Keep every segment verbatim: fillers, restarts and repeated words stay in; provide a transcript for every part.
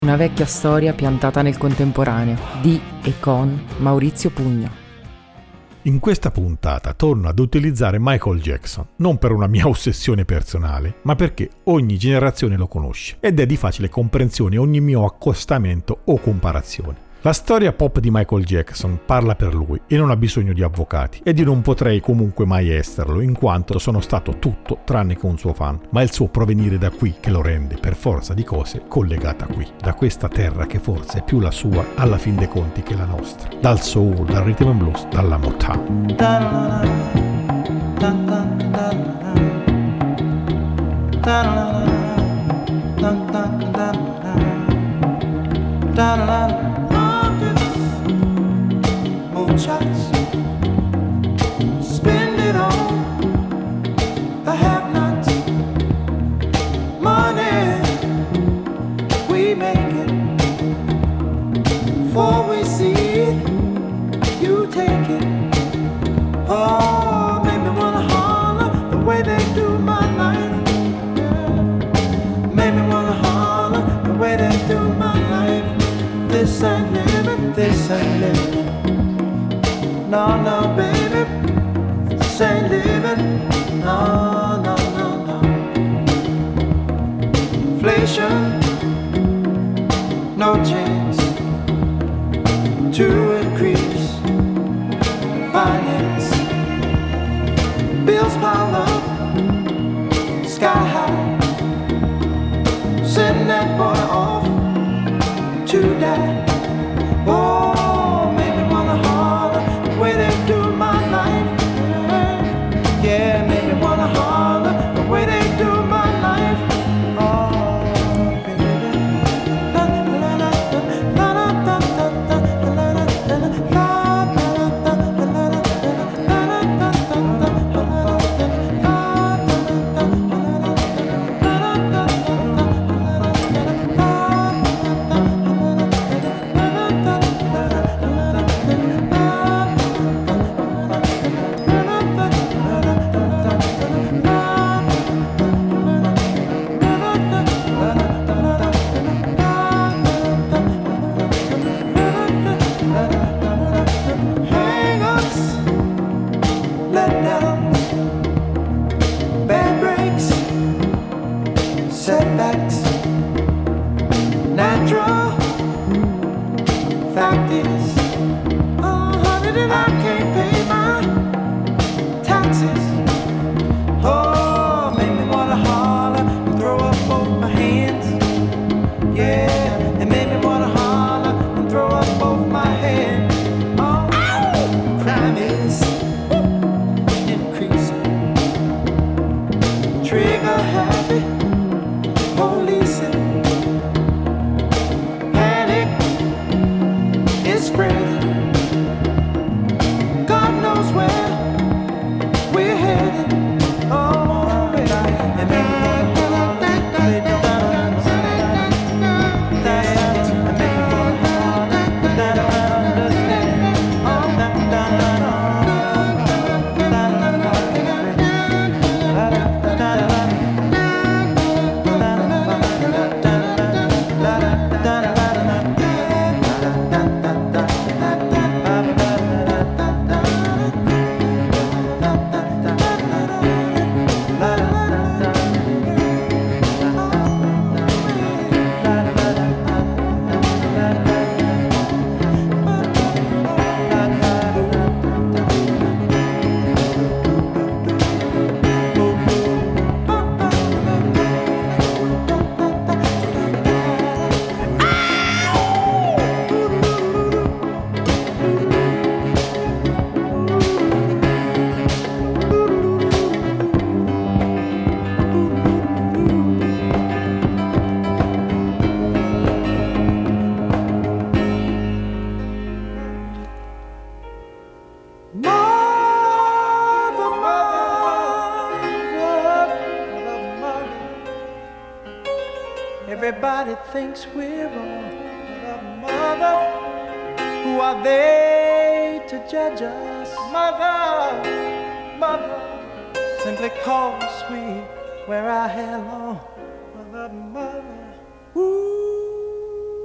Una vecchia storia piantata nel contemporaneo, di e con Maurizio Pugno. In questa puntata torno ad utilizzare Michael Jackson, non per una mia ossessione personale, ma perché ogni generazione lo conosce ed è di facile comprensione ogni mio accostamento o comparazione. La storia pop di Michael Jackson parla per lui e non ha bisogno di avvocati, ed io non potrei comunque mai esserlo, in quanto sono stato tutto tranne che un suo fan, ma è il suo provenire da qui che lo rende, per forza di cose, collegata qui, da questa terra che forse è più la sua alla fin dei conti che la nostra, dal soul, dal rhythm and blues, dalla Motown. Shots, spend it on the have-nots. Money, we make it. Before we see it, you take it. Oh, make me wanna holler the way they do my life. Yeah. Make me wanna holler the way they do my life. This ain't living, this ain't living. No, no, baby, this ain't living. No, no, no, no. Inflation, no chance to increase finance. Bills pile up, sky high. Send that boy off to die. Oh, way they do my life, yeah, make me wanna holler the way they do my life. Oh, baby, la la la la la la la la la Everybody thinks we're wrong, but mother, who are they to judge us? Mother, mother, simply cause we wear our hair long. Mother, mother, ooh.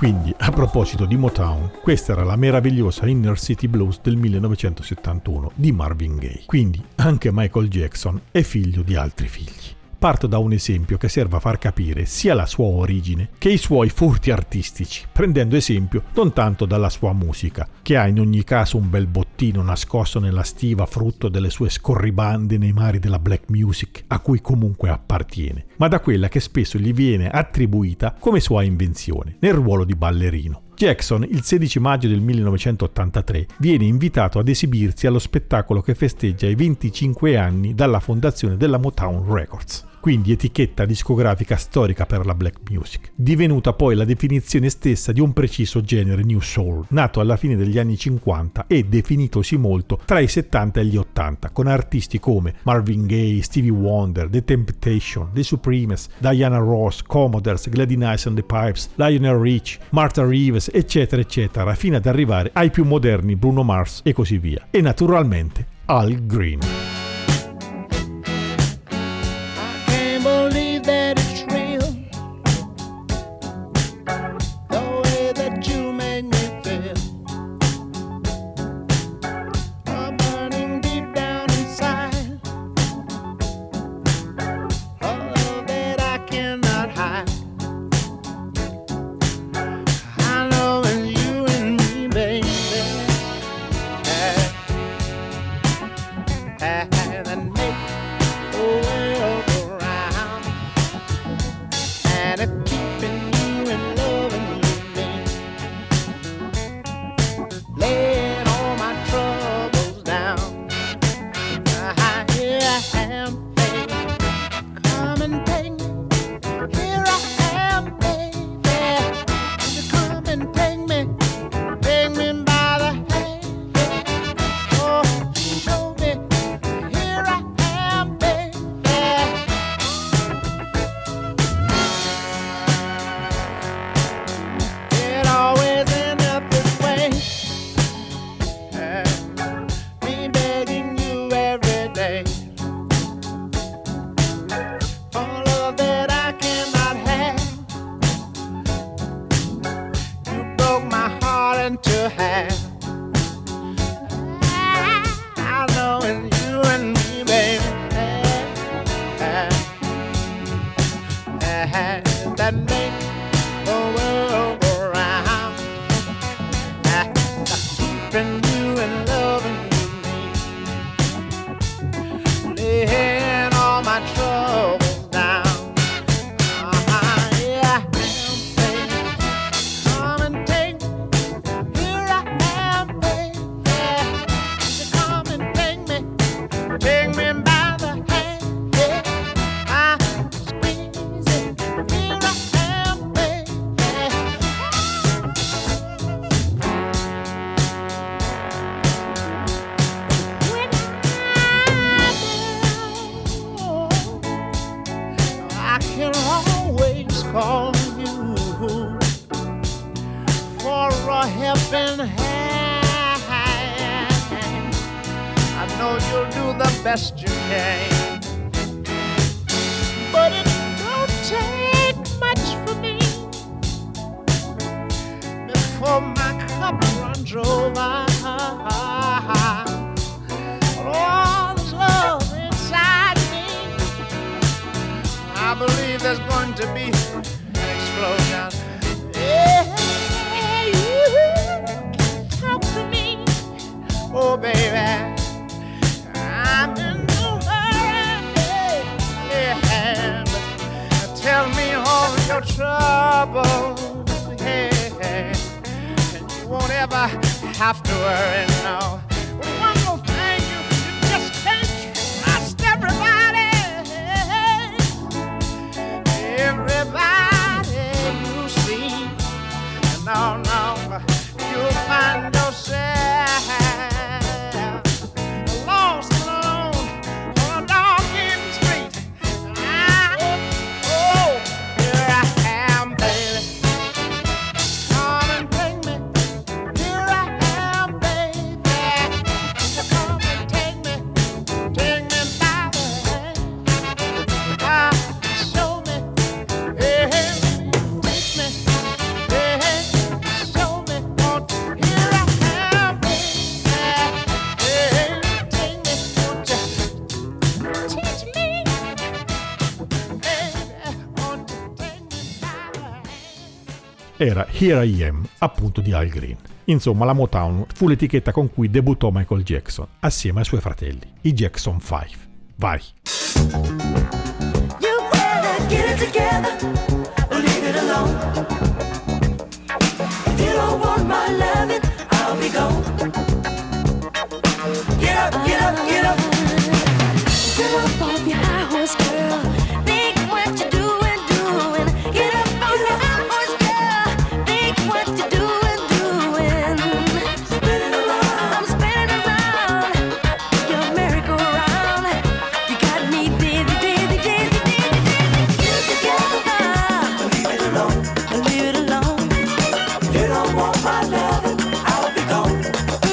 Quindi, a proposito di Motown, questa era la meravigliosa Inner City Blues del millenovecentosettantuno di Marvin Gaye. Quindi anche Michael Jackson è figlio di altri figli. Parto da un esempio che serve a far capire sia la sua origine che i suoi furti artistici, prendendo esempio non tanto dalla sua musica, che ha in ogni caso un bel bottino nascosto nella stiva frutto delle sue scorribande nei mari della black music a cui comunque appartiene, ma da quella che spesso gli viene attribuita come sua invenzione, nel ruolo di ballerino. Jackson, il sedici maggio del millenovecentottantatré, viene invitato ad esibirsi allo spettacolo che festeggia i venticinque anni dalla fondazione della Motown Records, quindi etichetta discografica storica per la black music, divenuta poi la definizione stessa di un preciso genere new soul, nato alla fine degli anni cinquanta e definitosi molto tra i settanta e gli ottanta, con artisti come Marvin Gaye, Stevie Wonder, The Temptation, The Supremes, Diana Ross, Commodores, Gladys Knight and the Pipes, Lionel Rich, Martha Reeves, eccetera eccetera, fino ad arrivare ai più moderni Bruno Mars e così via, e naturalmente Al Green. Best you can, but it don't take much for me before my cup runs over. All this love inside me, I believe there's going to be an explosion. Yeah, you talk to me, oh baby. I'm in no hurry, yeah. Tell me all your troubles, yeah. And you won't ever have to worry, no. One more thing, you, you just can't trust everybody. Everybody you see, no, no, you'll find yourself lost. Here I am, baby. era Here I Am, appunto di Al Green. Insomma, la Motown fu l'etichetta con cui debuttò Michael Jackson, assieme ai suoi fratelli, i Jackson Five. Vai! You better get it together, or leave it alone. If you don't want my loving, I'll be gone. Get up, get up, get up. Get up off your high horse, girl. Think what you're doing, doing. Get up off your high horse, girl. Think what you're doing, doing. Spinning around, I'm spinning around. Your merry-go-round. You got me dizzy, dizzy, dizzy, dizzy, dizzy. Get it together, leave it alone, leave it alone. If you don't want my loving, I'll be gone.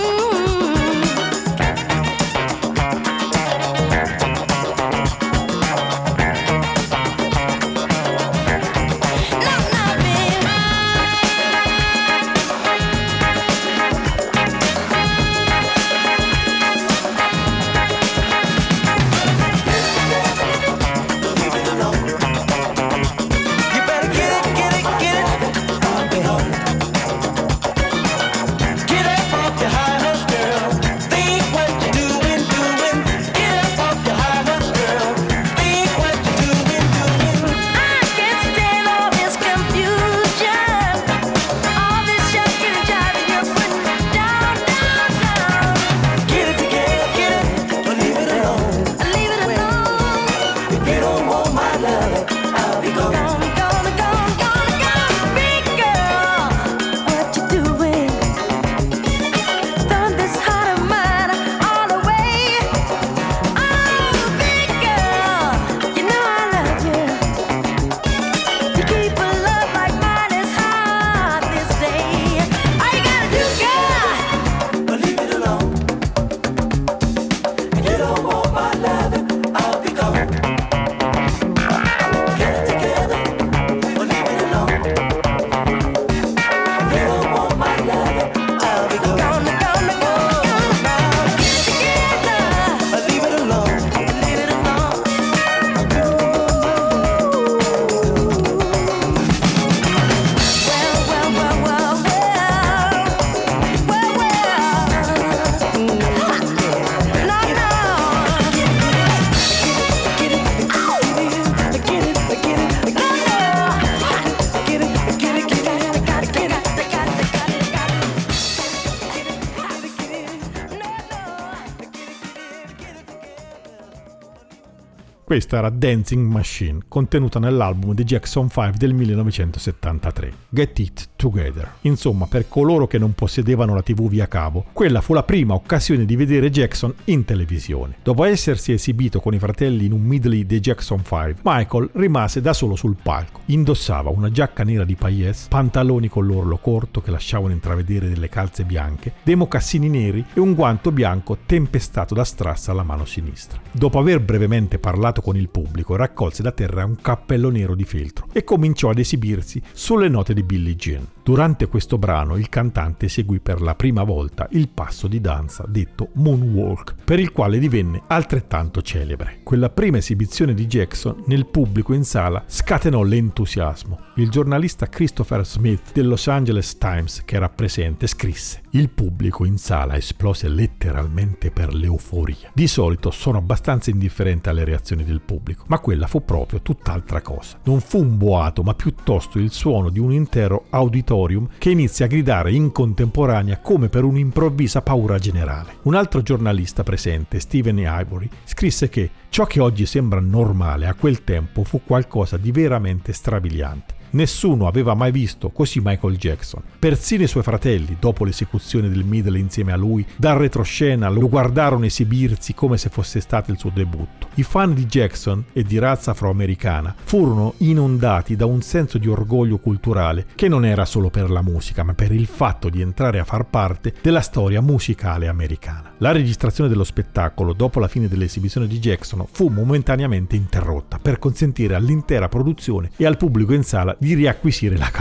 Questa era Dancing Machine, contenuta nell'album di Jackson five del millenovecentosettantatré, Get It Together. Insomma, per coloro che non possedevano la tivù via cavo, quella fu la prima occasione di vedere Jackson in televisione. Dopo essersi esibito con i fratelli in un medley dei Jackson five, Michael rimase da solo sul palco. Indossava una giacca nera di paillés, pantaloni con l'orlo corto che lasciavano intravedere delle calze bianche, dei mocassini neri e un guanto bianco tempestato da strass alla mano sinistra. Dopo aver brevemente parlato con il pubblico, raccolse da terra un cappello nero di feltro e cominciò ad esibirsi sulle note di Billie Jean. Durante questo brano il cantante eseguì per la prima volta il passo di danza detto Moonwalk, per il quale divenne altrettanto celebre. Quella prima esibizione di Jackson nel pubblico in sala scatenò l'entusiasmo. Il giornalista Christopher Smith del Los Angeles Times, che era presente, scrisse: "Il pubblico in sala esplose letteralmente per l'euforia. Di solito sono abbastanza indifferente alle reazioni del pubblico, ma quella fu proprio tutt'altra cosa. Non fu un boato, ma piuttosto il suono di un intero auditorium che inizia a gridare in contemporanea come per un'improvvisa paura generale." Un altro giornalista presente, Stephen Ivory, scrisse che ciò che oggi sembra normale a quel tempo fu qualcosa di veramente strabiliante. Nessuno aveva mai visto così Michael Jackson. Persino i suoi fratelli, dopo l'esecuzione del medley insieme a lui, dal retroscena lo guardarono esibirsi come se fosse stato il suo debutto. I fan di Jackson e di razza afroamericana furono inondati da un senso di orgoglio culturale che non era solo per la musica, ma per il fatto di entrare a far parte della storia musicale americana. La registrazione dello spettacolo, dopo la fine dell'esibizione di Jackson, fu momentaneamente interrotta per consentire all'intera produzione e al pubblico in sala di riacquisire la calma.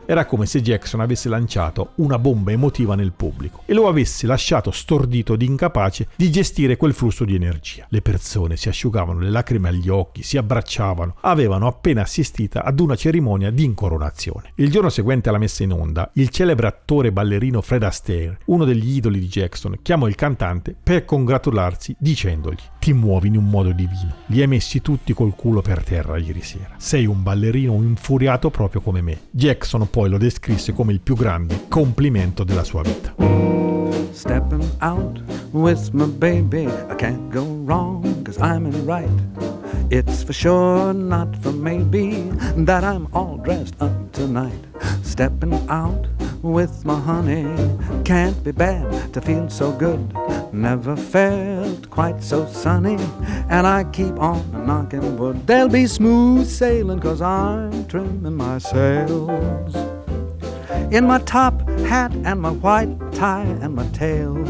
Era come se Jackson avesse lanciato una bomba emotiva nel pubblico e lo avesse lasciato stordito ed incapace di gestire quel flusso di energia. Le persone si asciugavano le lacrime agli occhi, si abbracciavano, avevano appena assistito ad una cerimonia di incoronazione. Il giorno seguente alla messa in onda, il celebre attore e ballerino Fred Astaire, uno degli idoli di Jackson, chiamò il cantante per congratularsi dicendogli: ti muovi in un modo divino, li hai messi tutti col culo per terra ieri sera, sei un ballerino infuriato proprio come me. Jackson poi lo descrisse come il più grande complimento della sua vita. Stepping out with my baby, I can't go wrong, cause I'm in the right. It's for sure, not for maybe, that I'm all dressed up tonight. Stepping out with my honey, can't be bad to feel so good. Never felt quite so sunny, and I keep on knocking wood. There'll be smooth sailing, cause I'm trimming my sails in my top hat and my white tie and my tails.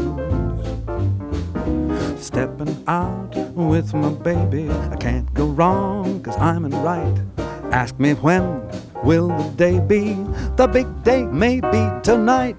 Stepping out with my baby, I can't go wrong, cause I'm in right. Ask me when will the day be, the big day may be tonight.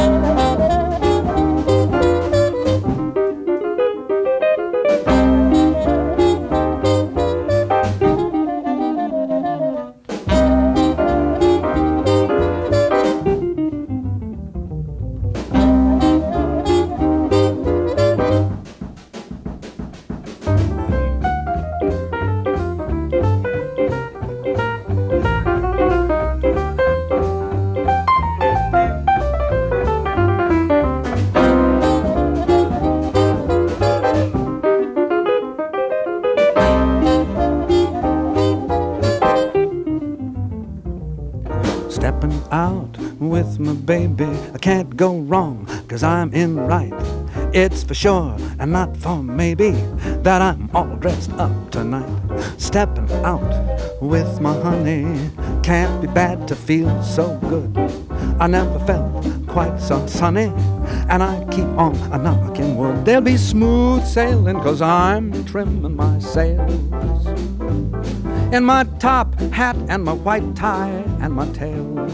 Stepping out with my baby, I can't go wrong, cause I'm in right. It's for sure and not for maybe that I'm all dressed up tonight. Stepping out with my honey, can't be bad to feel so good. I never felt quite so sunny, and I keep on a knocking wood. There'll be smooth sailing, cause I'm trimming my sails in my top hat and my white tie and my tails.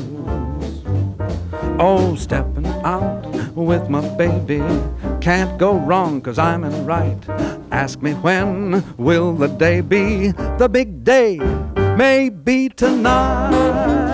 Oh, stepping out with my baby, can't go wrong, cause I'm in right. Ask me when will the day be, the big day may be tonight.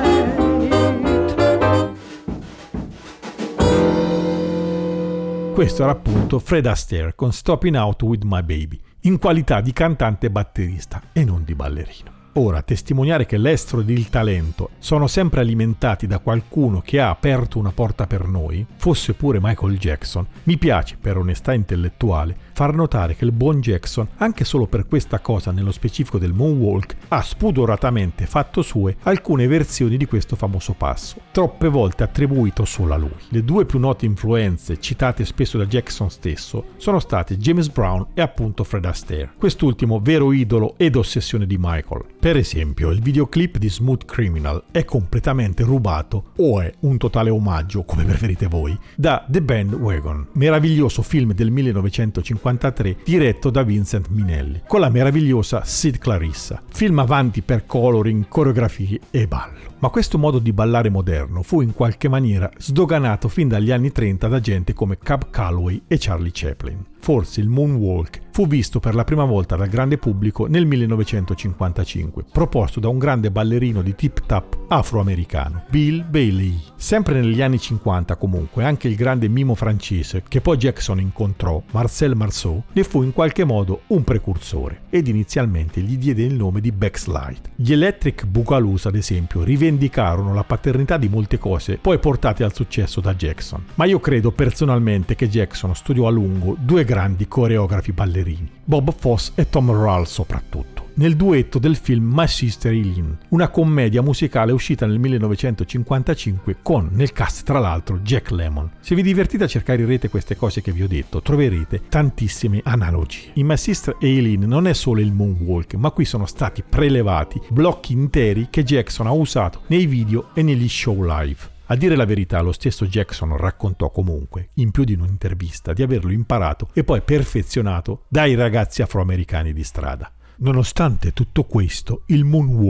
Questo era appunto Fred Astaire con Stopping Out with My Baby, in qualità di cantante e batterista e non di ballerino. Ora, testimoniare che l'estro ed il talento sono sempre alimentati da qualcuno che ha aperto una porta per noi, fosse pure Michael Jackson, mi piace, per onestà intellettuale, far notare che il buon Jackson, anche solo per questa cosa nello specifico del moonwalk, ha spudoratamente fatto sue alcune versioni di questo famoso passo, troppe volte attribuito solo a lui. Le due più note influenze, citate spesso da Jackson stesso, sono state James Brown e appunto Fred Astaire, quest'ultimo vero idolo ed ossessione di Michael. Per esempio, il videoclip di Smooth Criminal è completamente rubato, o è un totale omaggio, come preferite voi, da The Bandwagon, meraviglioso film del millenovecentocinquantatré diretto da Vincent Minnelli, con la meravigliosa Sid Clarissa, film avanti per coloring, coreografie e ballo. Ma questo modo di ballare moderno fu in qualche maniera sdoganato fin dagli anni trenta da gente come Cab Calloway e Charlie Chaplin. Forse il moonwalk fu visto per la prima volta dal grande pubblico nel millenovecentocinquantacinque, proposto da un grande ballerino di tip-tap afroamericano, Bill Bailey. Sempre negli anni cinquanta comunque, anche il grande mimo francese che poi Jackson incontrò, Marcel Marceau, ne fu in qualche modo un precursore ed inizialmente gli diede il nome di Backslide. Gli Electric Boogaloo, ad esempio, rivendicarono la paternità di molte cose poi portate al successo da Jackson. Ma io credo personalmente che Jackson studiò a lungo due grandi coreografi ballerini, Bob Fosse e Tom Rall soprattutto, nel duetto del film My Sister Eileen, una commedia musicale uscita nel millenovecentocinquantacinque con nel cast tra l'altro Jack Lemmon. Se vi divertite a cercare in rete queste cose che vi ho detto, troverete tantissime analogie. In My Sister Eileen non è solo il moonwalk, ma qui sono stati prelevati blocchi interi che Jackson ha usato nei video e negli show live. A dire la verità, lo stesso Jackson raccontò comunque, in più di un'intervista, di averlo imparato e poi perfezionato dai ragazzi afroamericani di strada. Nonostante tutto questo, il moonwalk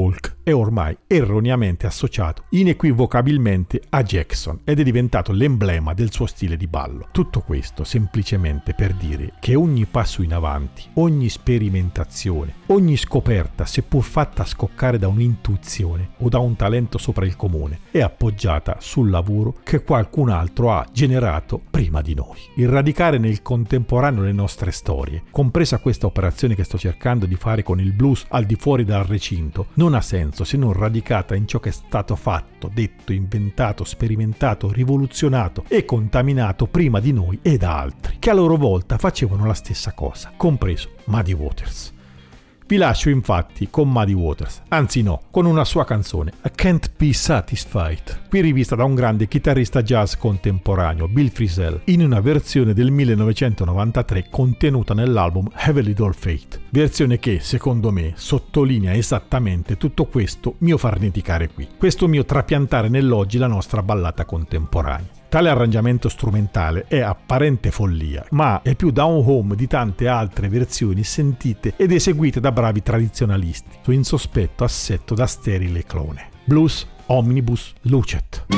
è ormai erroneamente associato inequivocabilmente a Jackson ed è diventato l'emblema del suo stile di ballo. Tutto questo semplicemente per dire che ogni passo in avanti, ogni sperimentazione, ogni scoperta, seppur fatta scoccare da un'intuizione o da un talento sopra il comune, è appoggiata sul lavoro che qualcun altro ha generato prima di noi. Il radicare nel contemporaneo le nostre storie, compresa questa operazione che sto cercando di fare con il blues al di fuori dal recinto, non ha senso se non radicata in ciò che è stato fatto, detto, inventato, sperimentato, rivoluzionato e contaminato prima di noi e da altri, che a loro volta facevano la stessa cosa, compreso Muddy Waters. Vi lascio infatti con Muddy Waters, anzi no, con una sua canzone, I Can't Be Satisfied, qui rivista da un grande chitarrista jazz contemporaneo, Bill Frisell, in una versione del millenovecentonovantatré contenuta nell'album Have a Little Faith, versione che, secondo me, sottolinea esattamente tutto questo mio farneticare qui, questo mio trapiantare nell'oggi la nostra ballata contemporanea. Tale arrangiamento strumentale è apparente follia, ma è più down home di tante altre versioni sentite ed eseguite da bravi tradizionalisti su insospetto assetto da sterile clone. Blues Omnibus Lucet.